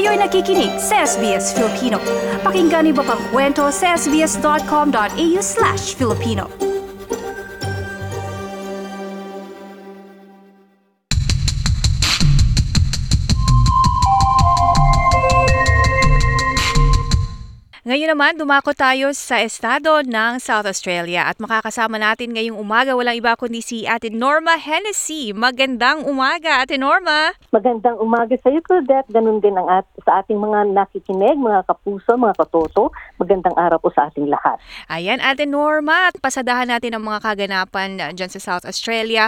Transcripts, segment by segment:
Kayo'y nakikinig sa SBS Filipino. Pakinggan niyo pa ang kwento sa sbs.com.au/Filipino. Ngayon naman, dumako tayo sa estado ng South Australia at makakasama natin ngayong umaga walang iba kundi si Ate Norma Hennessy. Magandang umaga, Ate Norma. Magandang umaga sa iyo, Claudette. Ganun din sa ating mga nakikinig, mga kapuso, mga katoto. Magandang araw po sa ating lahat. Ayan, Ate Norma, pasadahan natin ang mga kaganapan dyan sa South Australia.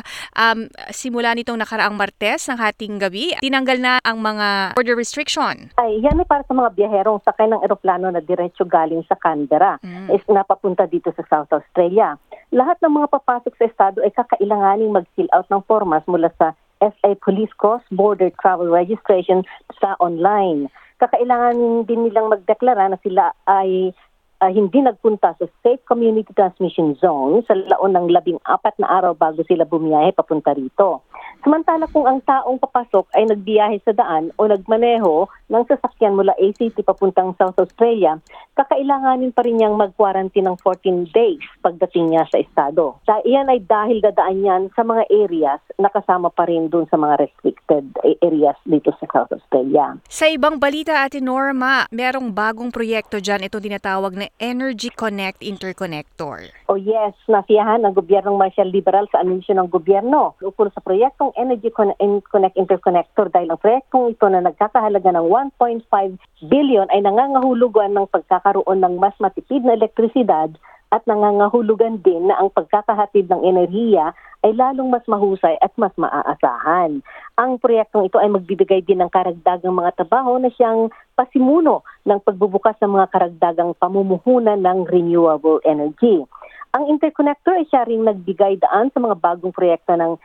Simula nitong nakaraang Martes ng hating gabi, tinanggal na ang mga border restriction. Ay, yan ay para sa mga biyaherong sakay ng eroplano na diretso galing sa Canberra is napapunta dito sa South Australia. Lahat ng mga papasok sa estado ay kakailanganing mag-fill out ng formas mula sa SA Police Cross-Border Travel Registration sa online. Kakailanganin din nilang magdeklara na sila ay hindi nagpunta sa Safe Community Transmission Zone sa laon ng 14 na araw bago sila bumiyahe papunta rito. Samantala kung ang taong papasok ay nagbiyahe sa daan o nagmaneho ng sasakyan mula ACT papuntang South Australia, kakailanganin pa rin niyang mag-quarantine ng 14 days pagdating niya sa estado. Iyan ay dahil dadaan yan sa mga areas na kasama pa rin dun sa mga restricted areas dito sa South Australia. Sa ibang balita, Ate Norma, merong bagong proyekto dyan, itong tinatawag na Energy Connect Interconnector. Oh yes, nasiyahan ng gobyernong Marshall Liberal sa anunsyo ng gobyerno ukol sa proyektong Energy Connect Interconnector dahil ang proyektong ito na nagkakahalaga ng 1.5 billion ay nangangahulugan ng pagkakaroon ng mas matipid na elektrisidad at nangangahulugan din na ang pagkakahatid ng enerhiya ay lalong mas mahusay at mas maaasahan. Ang proyektong ito ay magbibigay din ng karagdagang mga trabaho na siyang pasimuno ng pagbubukas ng mga karagdagang pamumuhunan ng renewable energy. Ang interconnector ay siya ring nagbigay daan sa mga bagong proyekto ng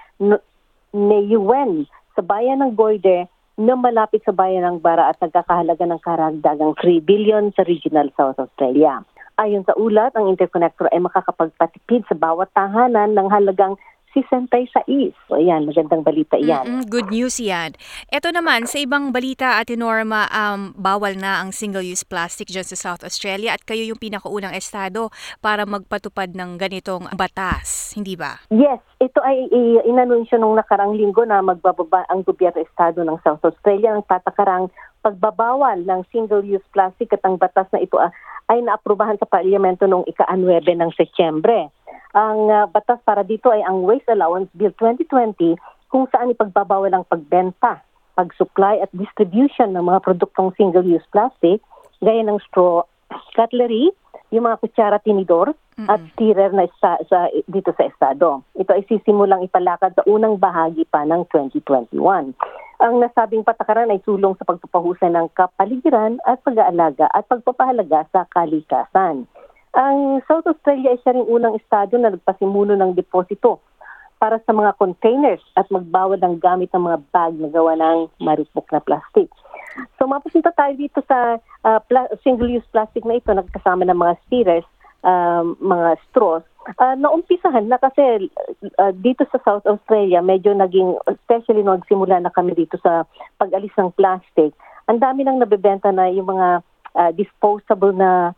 NEUWEN sa bayan ng Border na malapit sa bayan ng Bara at nagkakahalaga ng karagdagang 3 billion sa regional South Australia. Ayon sa ulat, ang interconnector ay makakapagpatipid sa bawat tahanan ng halagang 66. So ayan, magandang balita yan. Good news yan. Ito naman, sa ibang balita, Ate Norma, bawal na ang single-use plastic dyan sa South Australia at kayo yung pinakaunang estado para magpatupad ng ganitong batas, hindi ba? Yes, ito ay inanunsyo nung nakarang linggo na magbababa ang gobyerno estado ng South Australia ng tatakarang pagbabawal ng single-use plastic at ang batas na ito ay naaprubahan sa parlamento noong ika-9 ng Setyembre. Ang batas para dito ay ang Waste Allowance Bill 2020 kung saan ipagbabawal ang pagbenta, pag-supply at distribution ng mga produktong single-use plastic gaya ng straw, cutlery, yung mga kutsara tinidor at stirrer na dito sa estado. Ito ay sisimulang ipalakad sa unang bahagi pa ng 2021. Ang nasabing patakaran ay sulong sa pagpapahusay ng kapaligiran at pag-aalaga at pagpapahalaga sa kalikasan. Ang South Australia ay siya ring unang estado na nagpasimulo ng deposito para sa mga containers at magbawal ng gamit ng mga bag na gawa ng marupok na plastic. So mapupunta tayo dito sa single-use plastic na ito, nagkasama ng mga stirrers, mga straws. Naumpisahan na kasi dito sa South Australia, medyo naging, especially nung nagsimula na kami dito sa pag-alis ng plastic, ang dami nang nabebenta na yung mga disposable na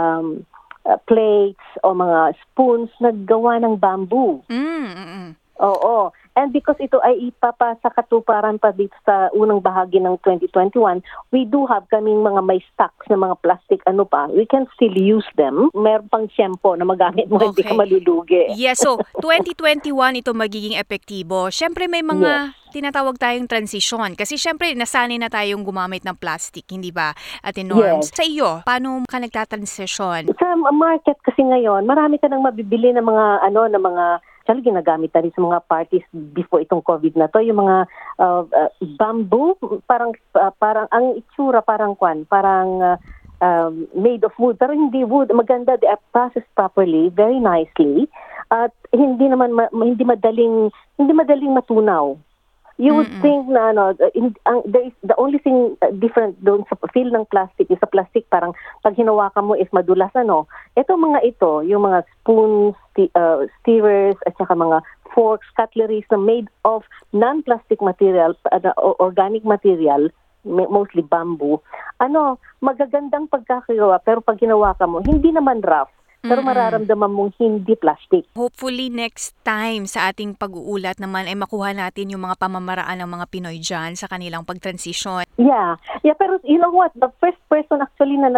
plates o mga spoons na gawa ng bamboo. Oo. And because ito ay ipapasakatuparan pa dito sa unang bahagi ng 2021, we do have kaming mga may stocks na mga plastic we can still use them. Meron pang shampoo na magamit mo, hindi ka malulugi. Yes, so 2021 ito magiging epektibo. Siyempre may mga tinatawag tayong transisyon. Kasi syempre nasanay na tayong gumamit ng plastic, hindi ba, Ate Norms? Sa iyo, paano ka nagtatransition? Sa market kasi ngayon, marami ka nang mabibili ng mga ginagamit na rin sa mga parties before itong COVID na to, yung mga bamboo, parang ang itsura parang made of wood, pero hindi wood, maganda, they are processed properly, very nicely, at hindi madaling matunaw. You would think na the only thing different doon sa feel ng plastic is sa plastic parang pag hinawakan mo is madulas Ito yung mga spoons, stirrers at saka mga forks, cutleries na made of non-plastic material, organic material mostly bamboo, magagandang pagkakagawa, pero pag ginawa ka mo, hindi naman rough, pero mararamdaman mong hindi plastic. Hopefully next time sa ating pag-uulat naman ay makuha natin yung mga pamamaraan ng mga Pinoy dyan sa kanilang pagtransisyon. Yeah, pero you know what? The first person actually na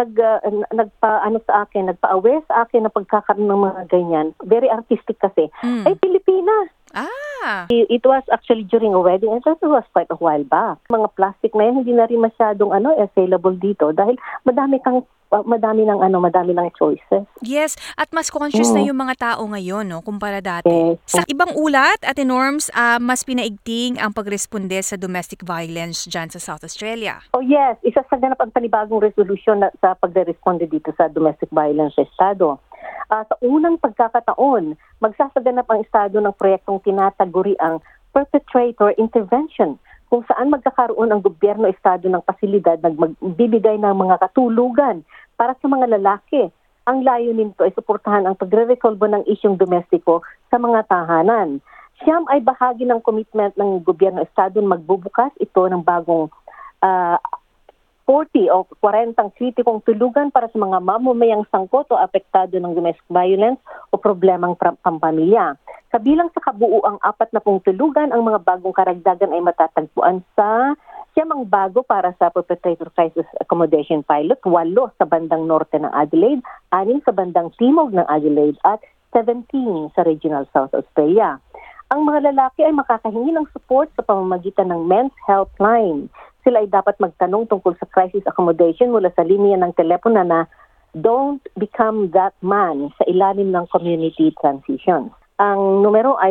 nagpa-aware sa akin na pagkakaroon ng mga ganyan, very artistic kasi, ay Pilipina. It was actually during a wedding, and that was quite a while back. Mga plastic na yan, hindi na rin masyadong available dito dahil madami ng choices. Yes, at mas conscious na yung mga tao ngayon, no, kumpara dati. Sa ibang ulat, Ate Norms, mas pinaigting ang pagresponde sa domestic violence dyan sa South Australia. Oh yes, isa sa ganap ang panibagong resolution sa pagresponde dito sa domestic violence sa Estado. Sa unang pagkakataon, magsasaganap ang Estado ng proyektong tinataguri ang Perpetrator Intervention, kung saan magkakaroon ang gobyerno Estado ng pasilidad na magbibigay ng mga katulugan para sa mga lalaki. Ang layunin nito ay suportahan ang pagre-resolve ng isyong domestiko sa mga tahanan. Siyam ay bahagi ng commitment ng gobyerno Estado na magbubukas ito ng bagong 40 o 40 kritikong tulugan para sa mga mamumayang sangkot o apektado ng domestic violence o problemang pampamilya. Kabilang sa kabuuang 40 tulugan, ang mga bagong karagdagan ay matatagpuan sa siyamang bago para sa Perpetrator Crisis Accommodation Pilot, 8 sa bandang norte ng Adelaide, 6 sa bandang timog ng Adelaide at 17 sa Regional South Australia. Ang mga lalaki ay makakahingi ng support sa pamamagitan ng Men's Helpline. Sila ay dapat magtanong tungkol sa crisis accommodation mula sa linya ng telepono na Don't Become That Man sa ilalim ng Community Transition. Ang numero ay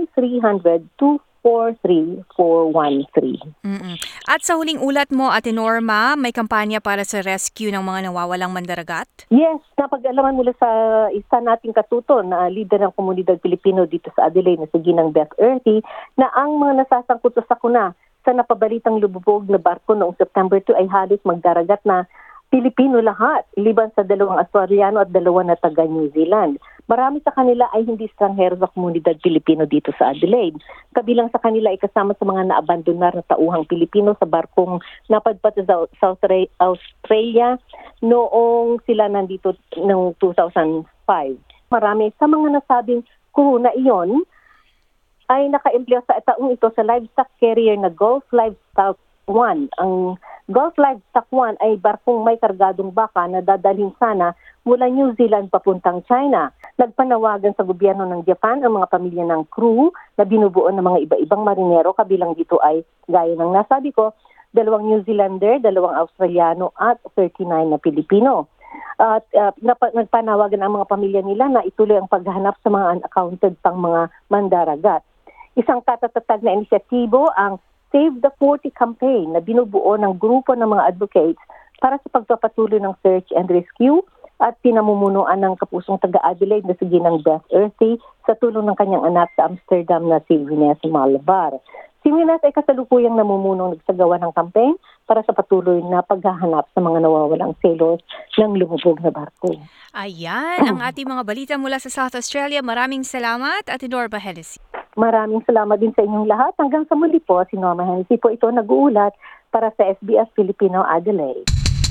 1-300-243-413. At sa huling ulat mo, Ate Norma, may kampanya para sa rescue ng mga nawawalang mandaragat? Yes, napag-alaman mula sa isa nating katuto na leader ng komunidad Pilipino dito sa Adelaide na si Ginang Beth Earthy na ang mga nasasangkot sa sakuna sa napabalitang lububog na barko noong September 2 ay halos magdaragat na Pilipino lahat, liban sa 2 Australiano at 2 na taga New Zealand. Marami sa kanila ay hindi estranghero sa komunidad Pilipino dito sa Adelaide. Kabilang sa kanila ay kasama sa mga naabandonar na tauhang Pilipino sa barkong napadpad sa Australia noong sila nandito noong 2005. Marami sa mga nasabing crew na iyon ay naka-empleyo sa taong ito sa livestock carrier na Gulf Livestock 1. Ang Gulf Livestock 1 ay barkong may kargadong baka na dadalhin sana mula New Zealand papuntang China. Nagpanawagan sa gobyerno ng Japan ang mga pamilya ng crew na binubuo ng mga iba-ibang marinero. Kabilang dito ay, gaya ng nasabi ko, 2 New Zealander, 2 Australiano at 39 na Pilipino. At nagpanawagan ang mga pamilya nila na ituloy ang paghahanap sa mga unaccounted pang mga mandaragat. Isang katatatag na inisyatibo ang Save the 40 campaign na binubuo ng grupo ng mga advocates para sa pagpapatuloy ng search and rescue at pinamumunuan ng kapusong taga-Adelaide na si Ginang Beth Earthy sa tulong ng kanyang anak sa Amsterdam na si Venus Malvar. Si Venus ay kasalukuyang namumunong nagsagawa ng campaign para sa patuloy na paghahanap sa mga nawawalang sailors ng lumubog na barko. Ayan, ang ating mga balita mula sa South Australia. Maraming salamat, Ate Norma Hennessy. Maraming salamat din sa inyong lahat. Hanggang sa muli po, si Norma Hennessy po ito nag-uulat para sa SBS Filipino Adelaide.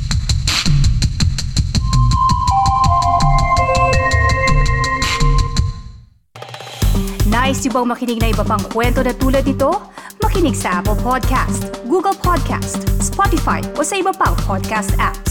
Nice yung bang makinig na iba pang kwento na tulad ito? Makinig sa Apple Podcast, Google Podcast, Spotify o sa iba pang podcast apps.